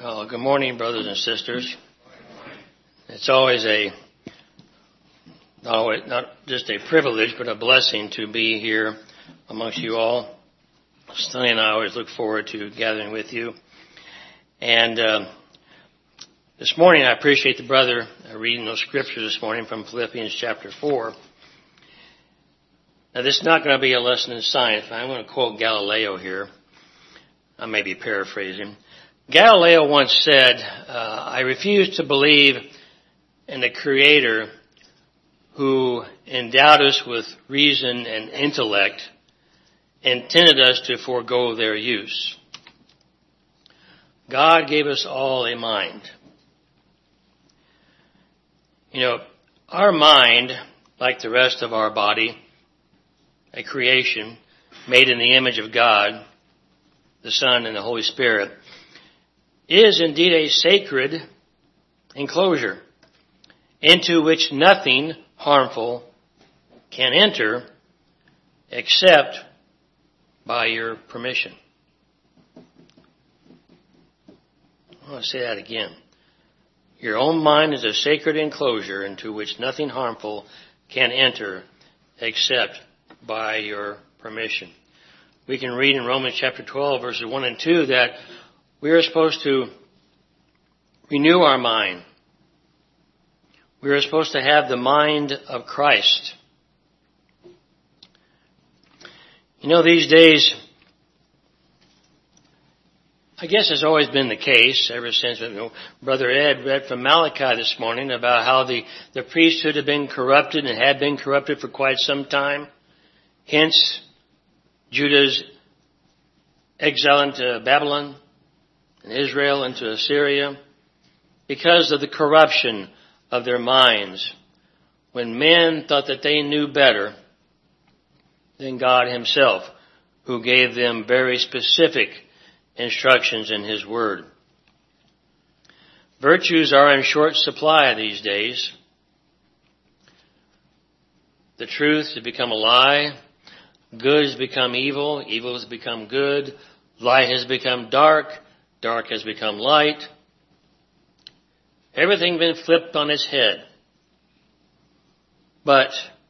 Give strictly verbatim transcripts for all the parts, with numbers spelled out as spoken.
Well, good morning, brothers and sisters. It's always a, not, always, not just a privilege, but a blessing to be here amongst you all. Sonny and I always look forward to gathering with you. And uh, this morning, I appreciate the brother reading those scriptures this morning from Philippians chapter four. Now, this is not going to be a lesson in science. I'm going to quote Galileo here. I may be paraphrasing. Galileo once said, uh, I refuse to believe in a creator who endowed us with reason and intellect, intended us to forego their use. God gave us all a mind. You know, our mind, like the rest of our body, a creation made in the image of God, the Son and the Holy Spirit, is indeed a sacred enclosure into which nothing harmful can enter except by your permission. I want to say that again. Your own mind is a sacred enclosure into which nothing harmful can enter except by your permission. We can read in Romans chapter twelve, verses one and two, that we are supposed to renew our mind. We are supposed to have the mind of Christ. You know, these days, I guess it's always been the case ever since, you know, Brother Ed read from Malachi this morning about how the, the priesthood had been corrupted and had been corrupted for quite some time. Hence, Judah's exile into Babylon and Israel into Assyria, because of the corruption of their minds, when men thought that they knew better than God himself, who gave them very specific instructions in his word. Virtues are in short supply these days. The truth has become a lie. Good has become evil. Evil has become good. Light has become dark. Dark has become light. Everything been flipped on its head. But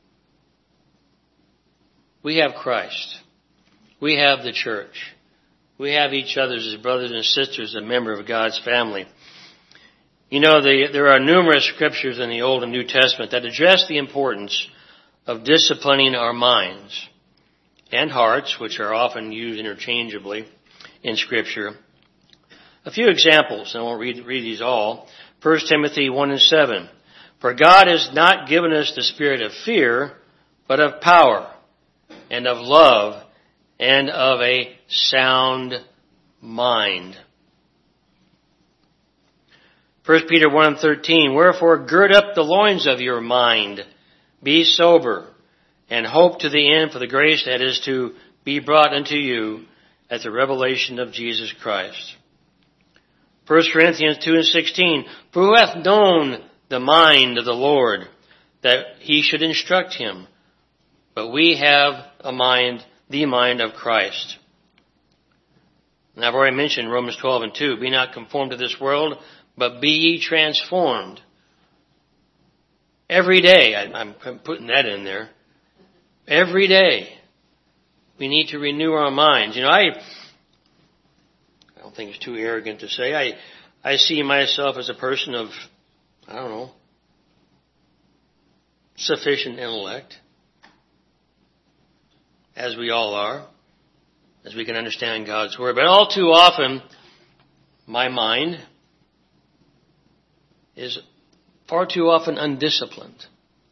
we have Christ. We have the church. We have each other as brothers and sisters, a member of God's family. You know, the, there are numerous scriptures in the Old and New Testament that address the importance of disciplining our minds and hearts, which are often used interchangeably in Scripture. A few examples, and I won't read, read these all. First Timothy one and seven. For God has not given us the spirit of fear, but of power, and of love, and of a sound mind. First Peter one and thirteen. Wherefore gird up the loins of your mind, be sober, and hope to the end for the grace that is to be brought unto you at the revelation of Jesus Christ. First Corinthians two and sixteen. For who hath known the mind of the Lord, that he should instruct him? But we have a mind, the mind of Christ. And I've already mentioned Romans twelve and two. Be not conformed to this world, but be ye transformed. Every day, I'm putting that in there. Every day, we need to renew our minds. You know, I... I don't think it's too arrogant to say. I, I see myself as a person of, I don't know, sufficient intellect, as we all are, as we can understand God's Word. But all too often, my mind is far too often undisciplined.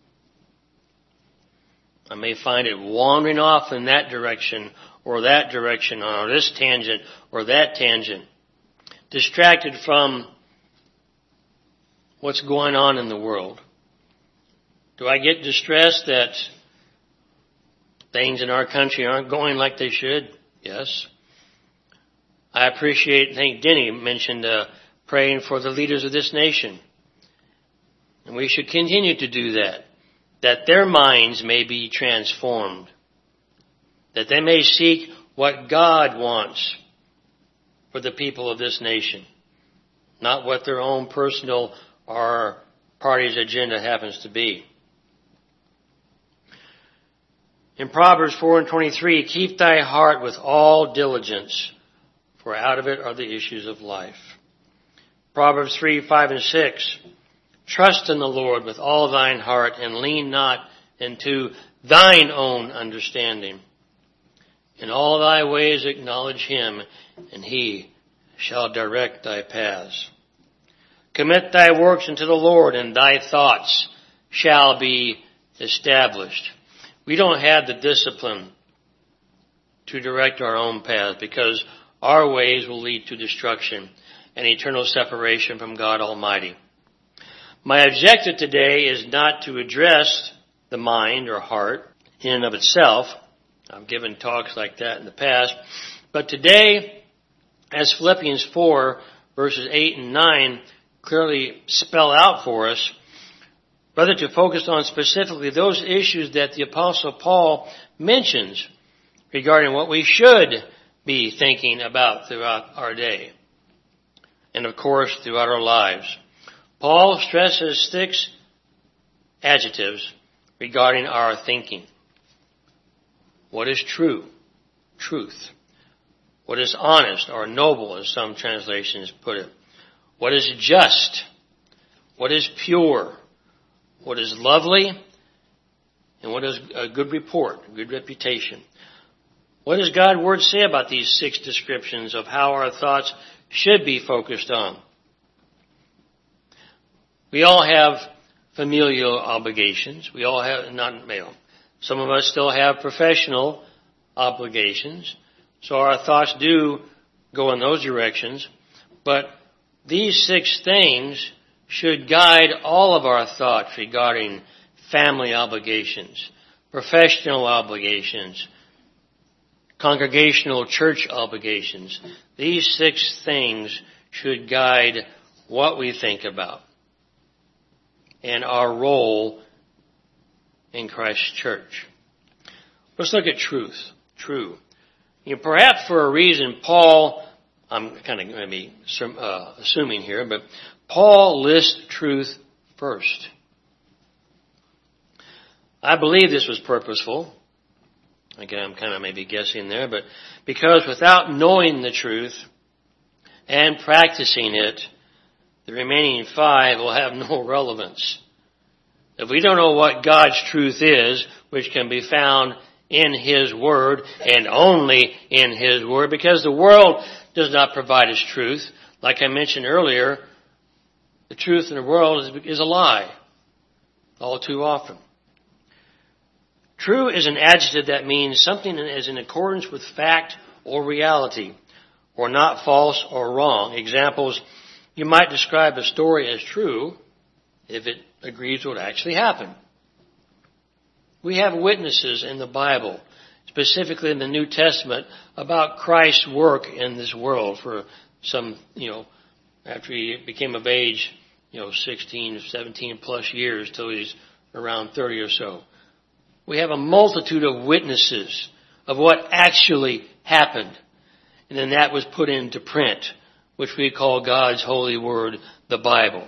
I may find it wandering off in that direction or that direction, or this tangent, or that tangent, distracted from what's going on in the world. Do I get distressed that things in our country aren't going like they should? Yes. I appreciate, I think Denny mentioned uh, praying for the leaders of this nation. And we should continue to do that, that their minds may be transformed, that they may seek what God wants for the people of this nation. not what their own personal or party's agenda happens to be. In Proverbs four and twenty-three, keep thy heart with all diligence, for out of it are the issues of life. Proverbs three, five, and six, trust in the Lord with all thine heart, and lean not into thine own understanding. In all thy ways acknowledge him, and he shall direct thy paths. Commit thy works unto the Lord, and thy thoughts shall be established. We don't have the discipline to direct our own path because our ways will lead to destruction and eternal separation from God Almighty. My objective today is not to address the mind or heart in and of itself. I've given talks like that in the past. But today, as Philippians four, verses eight and nine clearly spell out for us, rather to focus on specifically those issues that the Apostle Paul mentions regarding what we should be thinking about throughout our day. And of course, throughout our lives. Paul stresses six adjectives regarding our thinking. What is true? Truth. What is honest or noble, as some translations put it? What is just? What is pure? What is lovely? And what is a good report, a good reputation? What does God's Word say about these six descriptions of how our thoughts should be focused on? We all have familial obligations. We all have, not male. Some of us still have professional obligations. So our thoughts do go in those directions. But these six things should guide all of our thoughts regarding family obligations, professional obligations, congregational church obligations. These six things should guide what we think about and our role in Christ's church. Let's look at truth. True. You know, perhaps for a reason, Paul, I'm kind of maybe uh, assuming here, but Paul lists truth first. I believe this was purposeful. Again, I'm kind of maybe guessing there, but because without knowing the truth and practicing it, the remaining five will have no relevance. If we don't know what God's truth is, which can be found in His Word and only in His Word, because the world does not provide us truth. Like I mentioned earlier, the truth in the world is, is a lie all too often. True is an adjective that means something is in accordance with fact or reality, or not false or wrong. Examples, you might describe a story as true if it agrees with what actually happened. We have witnesses in the Bible, specifically in the New Testament, about Christ's work in this world for some, you know, after he became of age, you know, sixteen, seventeen plus years till he's around thirty or so. We have a multitude of witnesses of what actually happened. And then that was put into print, which we call God's holy word, the Bible.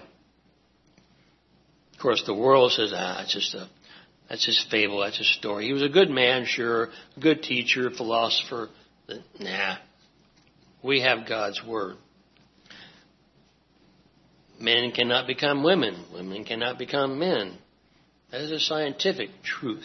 Of course, the world says, ah, it's just a, that's just fable, that's a story. He was a good man, sure, a good teacher, philosopher. But nah, we have God's word. Men cannot become women. Women cannot become men. That is a scientific truth.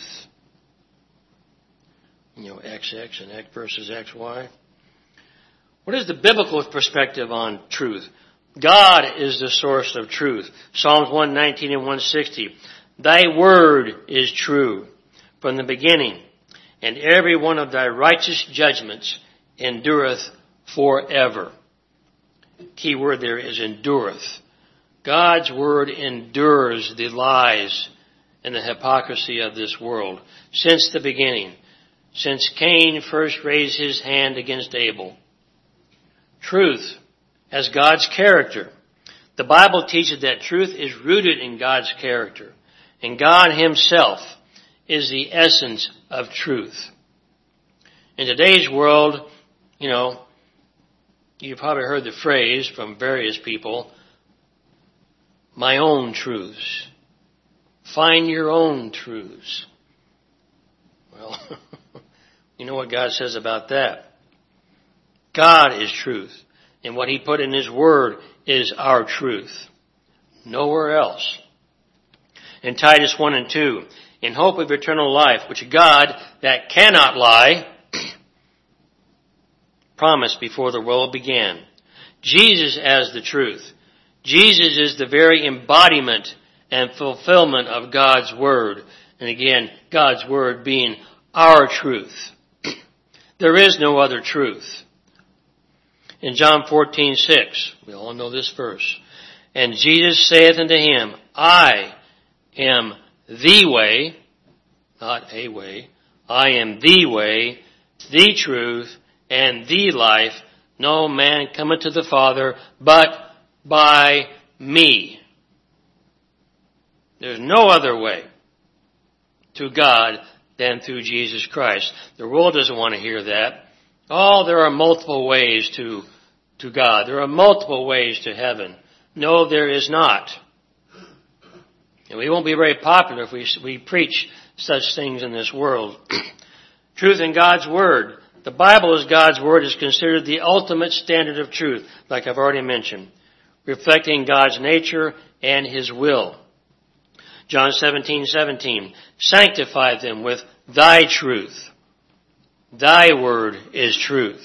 You know, X X and X versus X Y. What is the biblical perspective on truth? God is the source of truth. Psalms one nineteen and one sixty. Thy word is true from the beginning, and every one of thy righteous judgments endureth forever. Key word there is endureth. God's word endures the lies and the hypocrisy of this world since the beginning, since Cain first raised his hand against Abel. Truth as God's character. The Bible teaches that truth is rooted in God's character, and God Himself is the essence of truth. In today's world, you know, You've probably heard the phrase from various people, my own truths. Find your own truths. Well, you know what God says about that. God is truth. And what He put in His Word is our truth. Nowhere else. In Titus one and two, in hope of eternal life, which God, that cannot lie, promised before the world began. Jesus as the truth. Jesus is the very embodiment and fulfillment of God's Word. And again, God's Word being our truth. There is no other truth. In John fourteen six, we all know this verse. And Jesus saith unto him, I am the way, not a way, I am the way, the truth, and the life. No man cometh to the Father but by me. There's no other way to God than through Jesus Christ. The world doesn't want to hear that. Oh, there are multiple ways to, to God. There are multiple ways to heaven. No, there is not. And we won't be very popular if we, we preach such things in this world. Truth in God's Word. The Bible as God's Word is considered the ultimate standard of truth, like I've already mentioned, reflecting God's nature and His will. John seventeen seventeen, sanctify them with thy truth. Thy word is truth.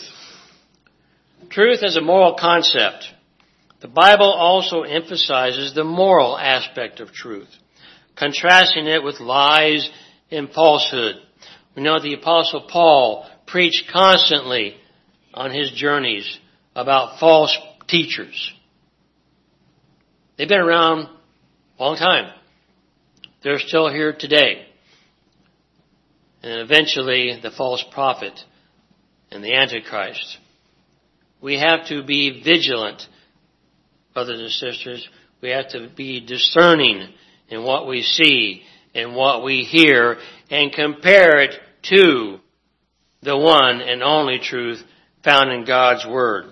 Truth is a moral concept. The Bible also emphasizes the moral aspect of truth, contrasting it with lies and falsehood. We know the Apostle Paul preached constantly on his journeys about false teachers. They've been around a long time. They're still here today. And eventually the false prophet and the Antichrist. We have to be vigilant, brothers and sisters. We have to be discerning in what we see and what we hear and compare it to the one and only truth found in God's Word.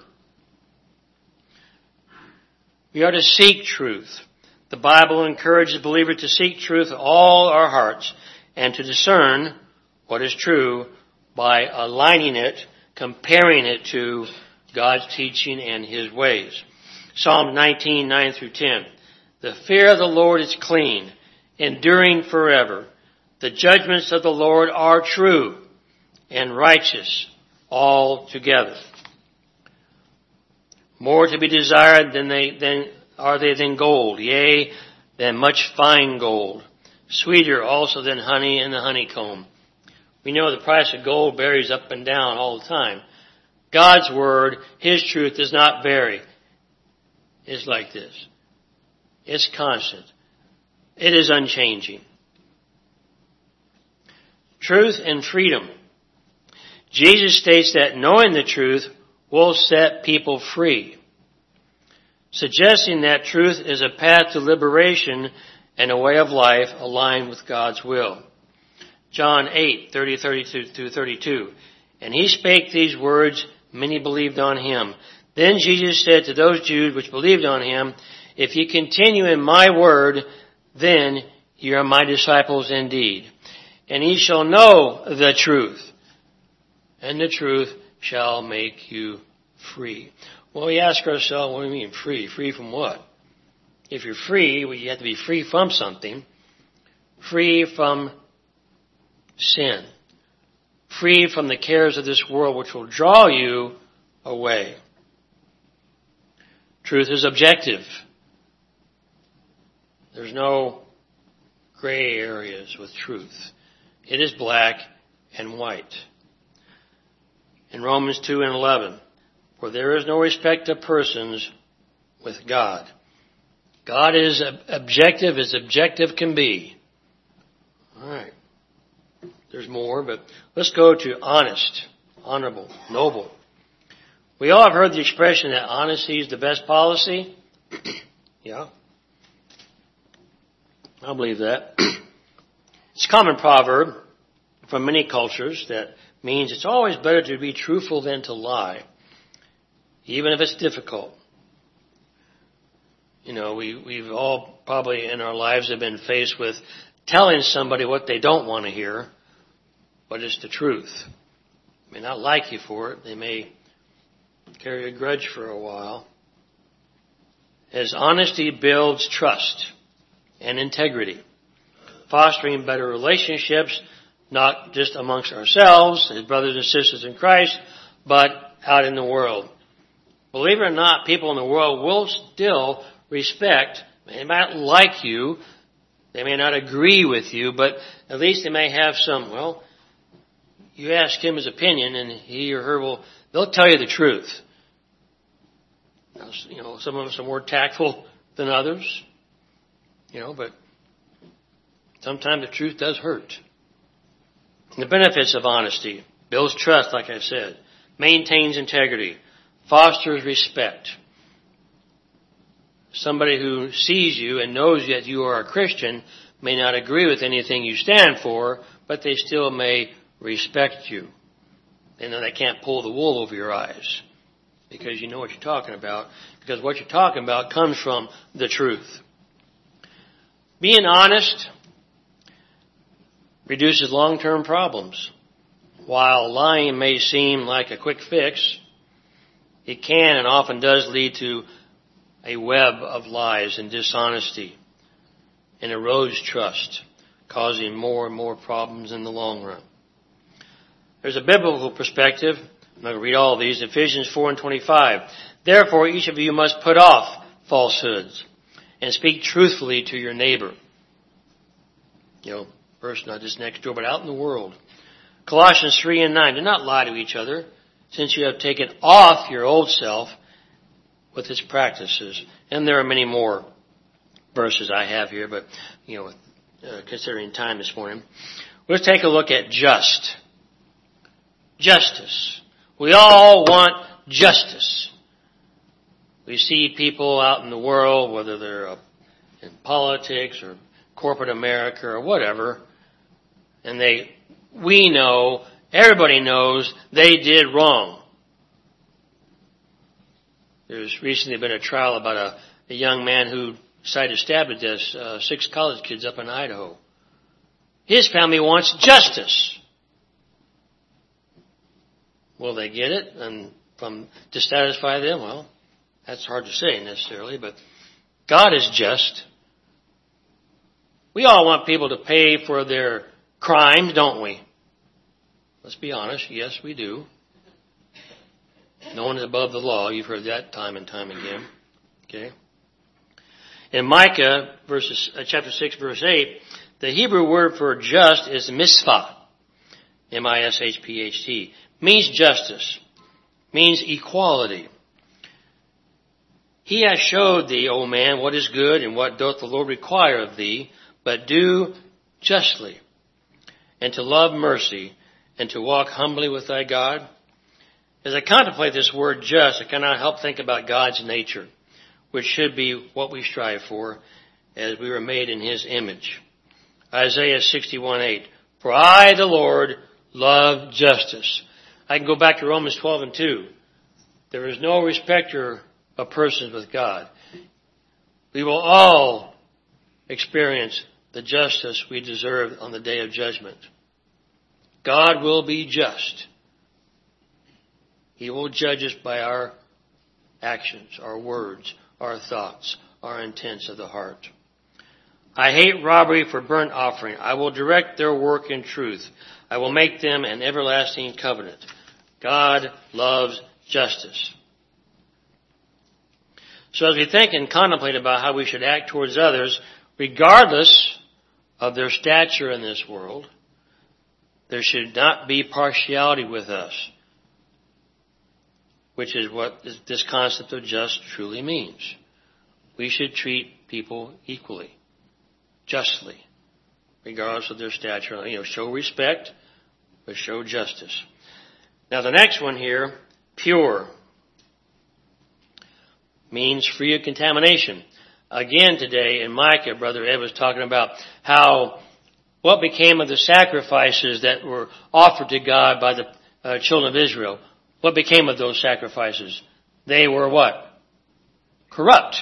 We are to seek truth. The Bible encourages believers to seek truth with all our hearts and to discern what is true by aligning it, comparing it to God's teaching and His ways. Psalm nineteen, nine through ten. The fear of the Lord is clean, enduring forever. The judgments of the Lord are true and righteous altogether. More to be desired than they than are they than gold, yea, than much fine gold. Sweeter also than honey and the honeycomb. We know the price of gold varies up and down all the time. God's Word, His truth does not vary. It's like this. It's constant. It is unchanging. Truth and freedom. Jesus states that knowing the truth will set people free, suggesting that truth is a path to liberation and a way of life aligned with God's will. John eight, thirty, thirty-two through thirty-two. And He spake these words, many believed on Him. Then Jesus said to those Jews which believed on Him, if ye continue in my word, then ye are my disciples indeed. And ye shall know the truth, and the truth shall make you free. Well, we ask ourselves, what do you mean free? Free from what? If you're free, well, you have to be free from something. Free from sin. Free from the cares of this world which will draw you away. Truth is objective. There's no gray areas with truth. It is black and white. In Romans two and eleven, for there is no respect of persons with God. God is objective as objective can be. All right. There's more, but let's go to honest, honorable, noble. We all have heard the expression that honesty is the best policy. Yeah. I believe that. It's a common proverb from many cultures that means it's always better to be truthful than to lie. even if it's difficult. You know, we, we've all probably in our lives have been faced with telling somebody what they don't want to hear, but it's the truth. They may not like you for it. They may carry a grudge for a while. As honesty builds trust and integrity, fostering better relationships, not just amongst ourselves, as brothers and sisters in Christ, but out in the world. Believe it or not, people in the world will still respect. They might like you. They may not agree with you, but at least they may have some, well, you ask him his opinion and he or her will, they'll tell you the truth. Now, you know, some of us are more tactful than others, you know, but sometimes the truth does hurt. The benefits of honesty: builds trust, like I said, maintains integrity, fosters respect. Somebody who sees you and knows that you are a Christian may not agree with anything you stand for, but they still may respect you. They know they can't pull the wool over your eyes because you know what you're talking about, because what you're talking about comes from the truth. Being honest reduces long-term problems. While lying may seem like a quick fix, it can and often does lead to a web of lies and dishonesty and erodes trust, causing more and more problems in the long run. There's a biblical perspective. I'm not going to read all of these. Ephesians four and twenty-five. Therefore, each of you must put off falsehoods and speak truthfully to your neighbor. You know, person not just next door, but out in the world. Colossians three and nine. Do not lie to each other, since you have taken off your old self with its practices. And there are many more verses I have here, but, you know, uh, considering time this morning. Let's take a look at just. Justice. We all want justice. We see people out in the world, whether they're uh, in politics or corporate America or whatever, and they, we know, everybody knows they did wrong. There's recently been a trial about a, a young man who decided to stab to death uh, six college kids up in Idaho. His family wants justice. Will they get it? And from to satisfy them? Well, that's hard to say necessarily, but God is just. We all want people to pay for their crimes, don't we? Let's be honest. Yes, we do. No one is above the law. You've heard that time and time again. Okay. In Micah, verses, uh, chapter six, verse eight, the Hebrew word for just is misphah. M I S H P H T. Means justice. Means equality. He has showed thee, O man, what is good and what doth the Lord require of thee, but do justly, and to love mercy, and to walk humbly with thy God. As I contemplate this word just, I cannot help think about God's nature, which should be what we strive for, as we were made in his image. Isaiah sixty-one eight. For I, the Lord, love justice. I can go back to Romans twelve and two. There is no respecter of persons with God. We will all experience the justice we deserve on the day of judgment. God will be just. He will judge us by our actions, our words, our thoughts, our intents of the heart. I hate robbery for burnt offering. I will direct their work in truth. I will make them an everlasting covenant. God loves justice. So as we think and contemplate about how we should act towards others, regardless of their stature in this world, there should not be partiality with us, which is what this concept of just truly means. We should treat people equally, justly, regardless of their stature. You know, show respect, but show justice. Now the next one here, pure, means free of contamination. Again today in Micah, Brother Ed was talking about how what became of the sacrifices that were offered to God by the uh, children of Israel. What became of those sacrifices? they were what? Corrupt.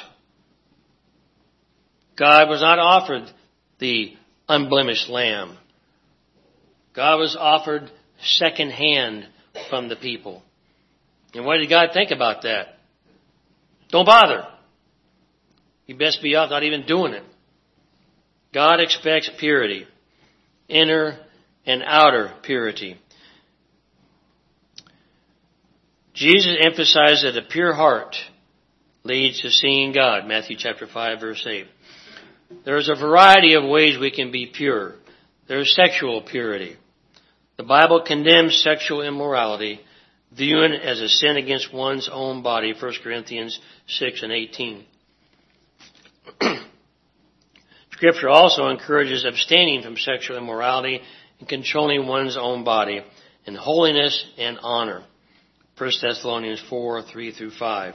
God was not offered the unblemished lamb. God was offered second hand from the people. And what did God think about that? Don't bother. You best be off not even doing it. God expects purity, inner and outer purity. Jesus emphasized that a pure heart leads to seeing God, Matthew chapter five, verse eight. There's a variety of ways we can be pure. There's sexual purity. The Bible condemns sexual immorality, viewing it as a sin against one's own body, First Corinthians six and eighteen. Scripture also encourages abstaining from sexual immorality and controlling one's own body in holiness and honor, First Thessalonians four, three through five.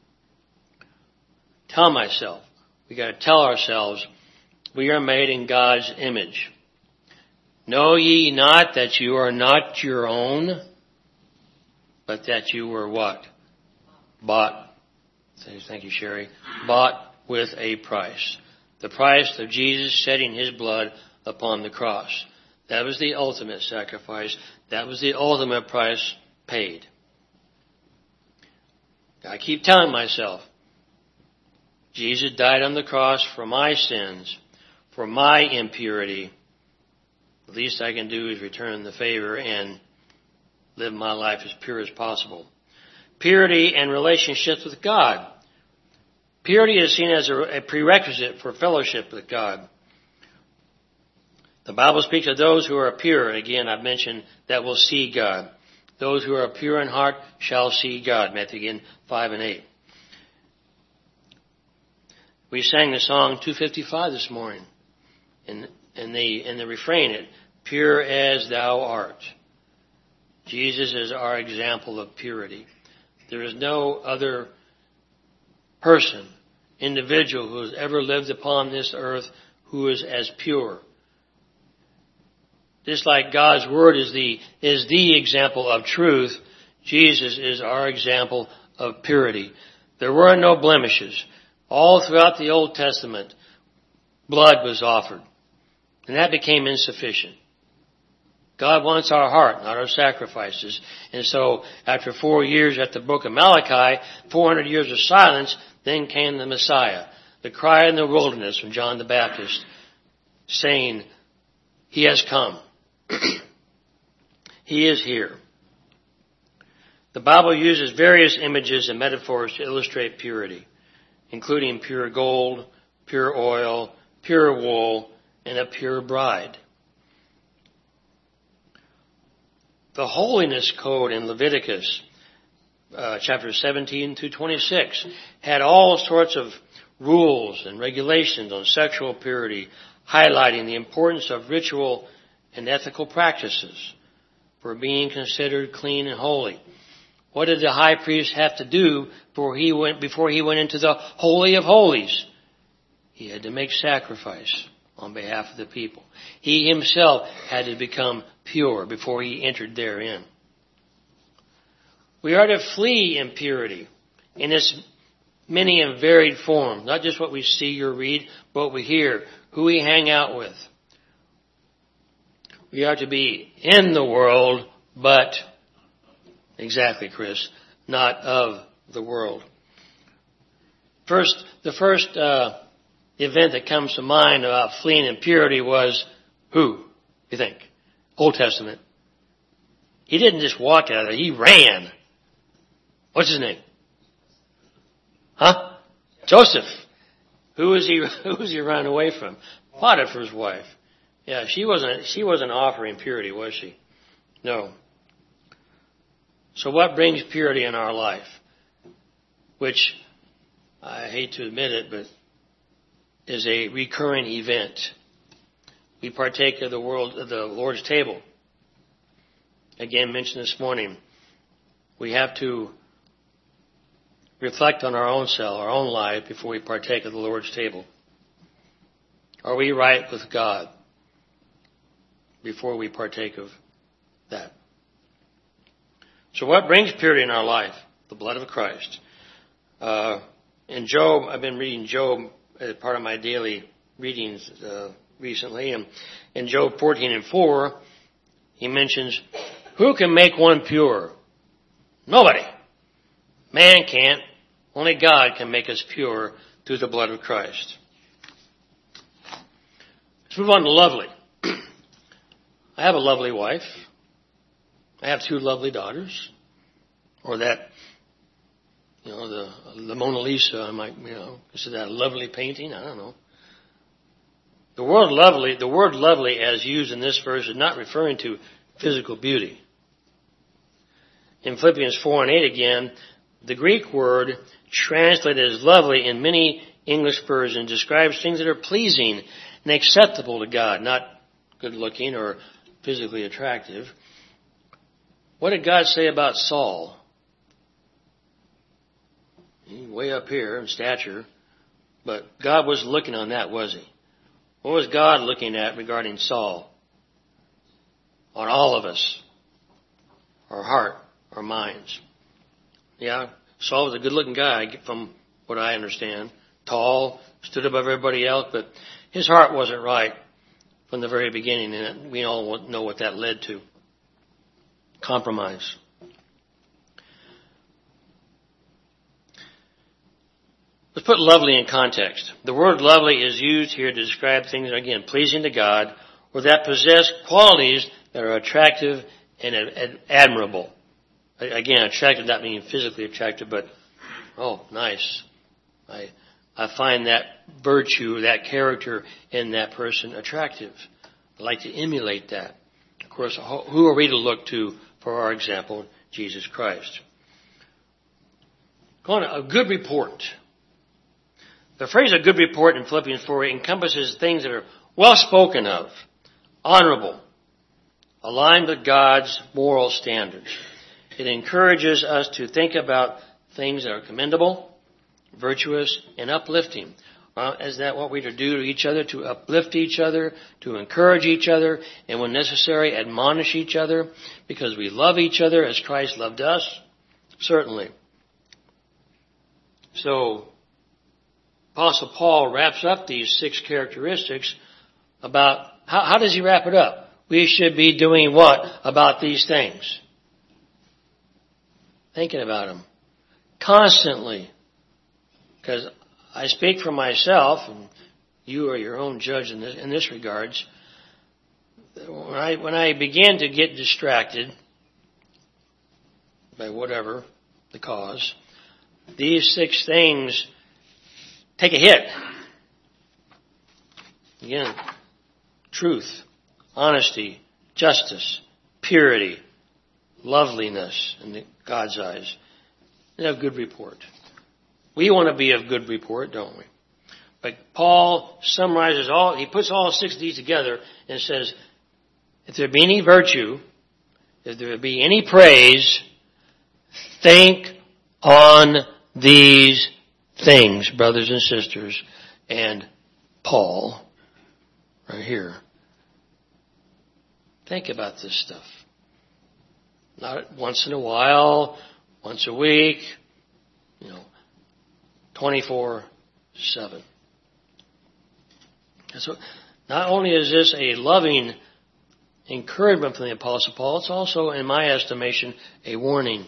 Tell myself, we got to tell ourselves, we are made in God's image. Know ye not that you are not your own, but that you were what? Bought. Thank you, Sherry. Bought with a price. The price of Jesus shedding his blood upon the cross. That was the ultimate sacrifice. That was the ultimate price paid. I keep telling myself, Jesus died on the cross for my sins, for my impurity. The least I can do is return the favor and live my life as pure as possible. Purity and relationships with God. Purity is seen as a prerequisite for fellowship with God. The Bible speaks of those who are pure. Again, I've mentioned that will see God. Those who are pure in heart shall see God. Matthew again, five and eight. We sang the song two fifty-five this morning. And, and, the, and the refrain, it, pure as thou art. Jesus is our example of purity. There is no other person, individual who has ever lived upon this earth who is as pure. Just like God's Word is the, is the example of truth, Jesus is our example of purity. There were no blemishes. All throughout the Old Testament, blood was offered. And that became insufficient. God wants our heart, not our sacrifices. And so, after four years at the book of Malachi, four hundred years of silence, then came the Messiah. The cry in the wilderness from John the Baptist, saying, He has come. He is here. The Bible uses various images and metaphors to illustrate purity, including pure gold, pure oil, pure wool, and a pure bride. The holiness code in Leviticus, uh, chapter seventeen through twenty-six, had all sorts of rules and regulations on sexual purity, highlighting the importance of ritual and ethical practices for being considered clean and holy. What did the high priest have to do before he went, before he went into the Holy of Holies? He had to make sacrifice on behalf of the people. He himself had to become pure before he entered therein. We are to flee impurity in its many and varied forms, not just what we see or read, but what we hear, who we hang out with. We are to be in the world, but, exactly, Chris, not of the world. First, the first uh, event that comes to mind about fleeing impurity was who, you think? Old Testament. He didn't just walk out of there, he ran. What's his name? Huh? Joseph. Who was he, who was he running away from? Potiphar's wife. Yeah, she wasn't, she wasn't offering purity, was she? No. So what brings purity in our life? Which, I hate to admit it, but is a recurring event. We partake of the world, of the Lord's table. Again, mentioned this morning. We have to reflect on our own self, our own life, before we partake of the Lord's table. Are we right with God before we partake of that? So what brings purity in our life? The blood of Christ. in Job, I've been reading Job as part of my daily readings uh, recently. And in Job fourteen and four, he mentions, who can make one pure? Nobody. Man can't. Only God can make us pure through the blood of Christ. Let's move on to lovely. I have a lovely wife. I have two lovely daughters. Or that, you know, the, the Mona Lisa, I might, you know, consider that a lovely painting. I don't know. The word lovely, the word lovely as used in this verse is not referring to physical beauty. In Philippians four and eight again, the Greek word translated as lovely in many English versions describes things that are pleasing and acceptable to God, not good looking or physically attractive. What did God say about Saul? He's way up here in stature, but God wasn't looking on that, was he? What was God looking at regarding Saul? On all of us. Our heart, our minds. Yeah, Saul was a good-looking guy from what I understand. Tall, stood above everybody else, but his heart wasn't right from the very beginning, and we all know what that led to. Compromise. Let's put lovely in context. The word lovely is used here to describe things, again, pleasing to God, or that possess qualities that are attractive and admirable. Again, attractive not meaning physically attractive, but, oh, nice. I I find that virtue, that character in that person attractive. I like to emulate that. Of course, who are we to look to for our example? Jesus Christ. Go on, a good report. The phrase a good report in Philippians four encompasses things that are well spoken of, honorable, aligned with God's moral standards. It encourages us to think about things that are commendable, virtuous, and uplifting. Uh, is that what we are to do to each other? To uplift each other, to encourage each other, and when necessary, admonish each other, because we love each other as Christ loved us? Certainly. So, Apostle Paul wraps up these six characteristics about, how, how does he wrap it up? We should be doing what about these things? Thinking about them. Constantly. Because I speak for myself, and you are your own judge in this, in this regards. When I, when I begin to get distracted by whatever the cause, these six things take a hit. Again, truth, honesty, justice, purity, loveliness in God's eyes, and a good report. We want to be of good report, don't we? But Paul summarizes all, he puts all six of these together and says, if there be any virtue, if there be any praise, think on these things, brothers and sisters. And Paul, right here, think about this stuff. Not once in a while, once a week, you know, twenty-four seven. And so, not only is this a loving encouragement from the Apostle Paul, it's also, in my estimation, a warning.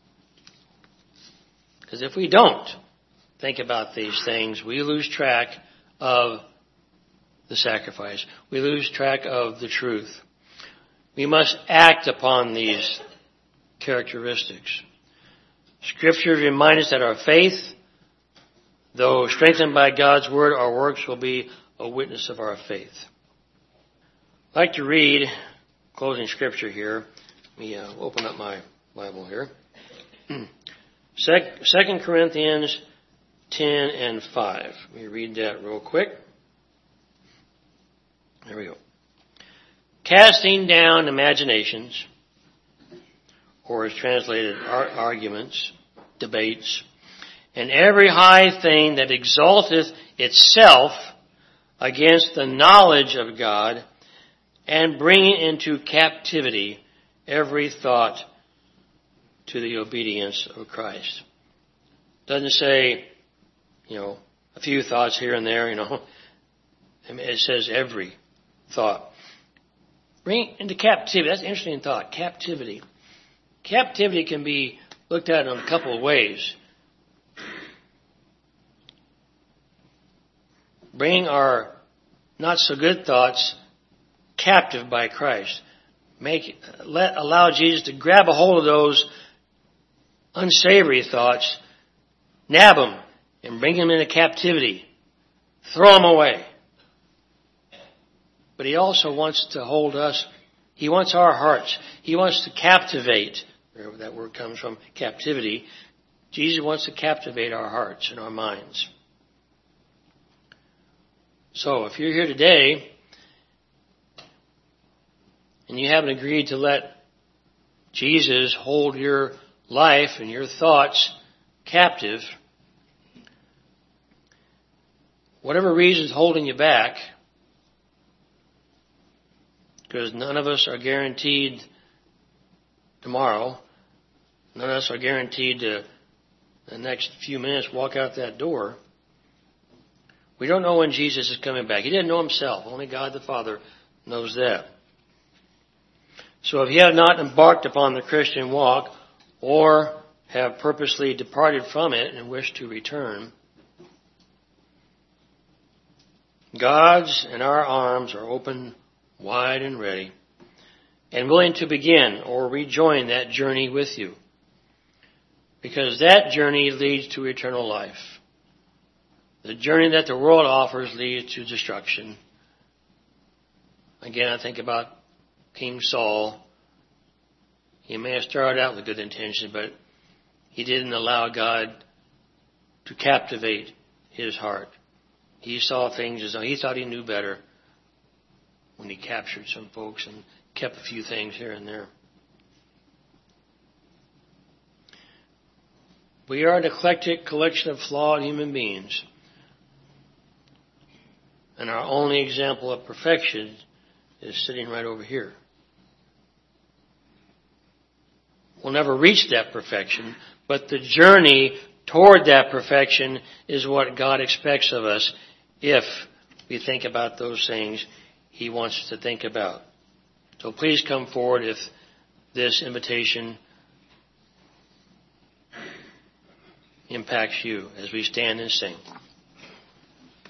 Because if we don't think about these things, we lose track of the sacrifice. We lose track of the truth. We must act upon these characteristics. Scriptures remind us that our faith, though strengthened by God's word, our works will be a witness of our faith. I'd like to read closing scripture here. Let me uh, open up my Bible here. Second Corinthians ten and five. Let me read that real quick. There we go. Casting down imaginations, or as translated, arguments, debates, and every high thing that exalteth itself against the knowledge of God, and bringing into captivity every thought to the obedience of Christ. Doesn't say you know, a few thoughts here and there, you know. I mean, it says every thought. Bring into captivity. That's an interesting thought. Captivity. Captivity can be looked at in a couple of ways. Bring our not so good thoughts captive by Christ. Make let allow Jesus to grab a hold of those unsavory thoughts, nab them, and bring them into captivity. Throw them away. But He also wants to hold us. He wants our hearts. He wants to captivate. Wherever that word comes from, captivity. Jesus wants to captivate our hearts and our minds. So if you're here today and you haven't agreed to let Jesus hold your life and your thoughts captive, whatever reason's holding you back, because none of us are guaranteed tomorrow, none of us are guaranteed to, the next few minutes, walk out that door. We don't know when Jesus is coming back. He didn't know Himself. Only God the Father knows that. So if you have not embarked upon the Christian walk or have purposely departed from it and wish to return, God's and our arms are open wide and ready and willing to begin or rejoin that journey with you. Because that journey leads to eternal life. The journey that the world offers leads to destruction. Again, I think about King Saul. He may have started out with good intentions, but he didn't allow God to captivate his heart. He saw things as though he thought he knew better when he captured some folks and kept a few things here and there. We are an eclectic collection of flawed human beings. And our only example of perfection is sitting right over here. We'll never reach that perfection, but the journey toward that perfection is what God expects of us if we think about those things He wants us to think about. So please come forward if this invitation impacts you as we stand and sing.